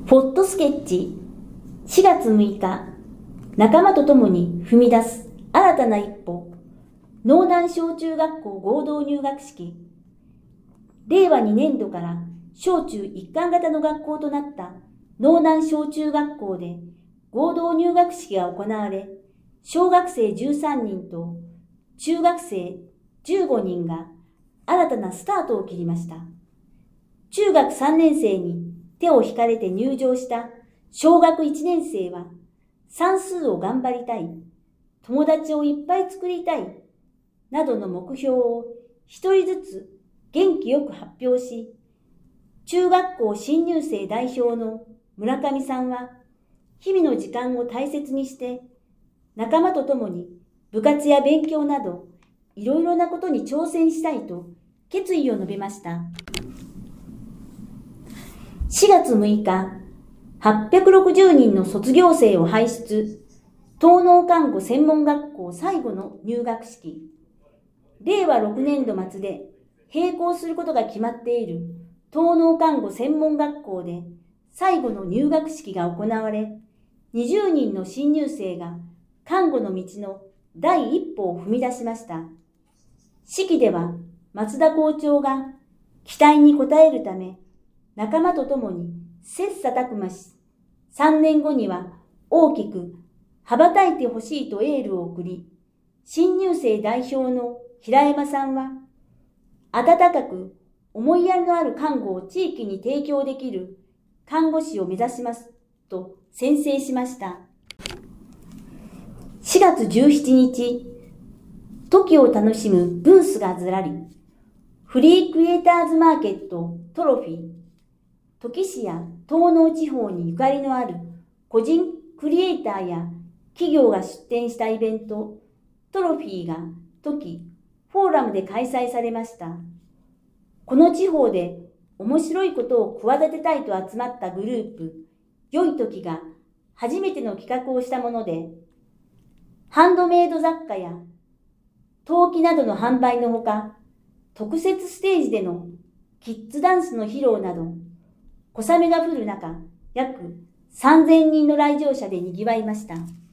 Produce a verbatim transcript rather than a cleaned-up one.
フォットスケッチしがつむいか、仲間と共に踏み出す新たな一歩、農南小中学校合同入学式。れいわにねんどから小中一貫型の学校となった農南小中学校で合同入学式が行われ、小学生じゅうさんにんと中学生じゅうごにんが新たなスタートを切りました。中学さんねんせいに手を引かれて入場した小学いちねんせいは、算数を頑張りたい、友達をいっぱい作りたい、などの目標を一人ずつ元気よく発表し、中学校新入生代表の村上さんは、日々の時間を大切にして、仲間と共に部活や勉強など、いろいろなことに挑戦したいと決意を述べました。しがつむいか、はっぴゃくろくじゅうにんの卒業生を輩出、東農看護専門学校最後の入学式。れいわろくねんど末で閉校することが決まっている東農看護専門学校で最後の入学式が行われ、にじゅうにんの新入生が看護の道の第一歩を踏み出しました。式では松田校長が期待に応えるため、仲間と共に切磋琢磨し、さんねんごには大きく羽ばたいてほしいとエールを送り、新入生代表の平山さんは、温かく思いやりのある看護を地域に提供できる看護師を目指しますと宣誓しました。しがつじゅうしちにち、時を楽しむブースがずらり、フリークリエイターズマーケットトロフィー、土岐市や東農地方にゆかりのある個人クリエイターや企業が出展したイベント、トロフィーがトキフォーラムで開催されました。この地方で面白いことを企てたいと集まったグループ、よいときが初めての企画をしたもので、ハンドメイド雑貨や陶器などの販売のほか、特設ステージでのキッズダンスの披露など、小雨が降る中、約さんぜんにんの来場者で賑わいました。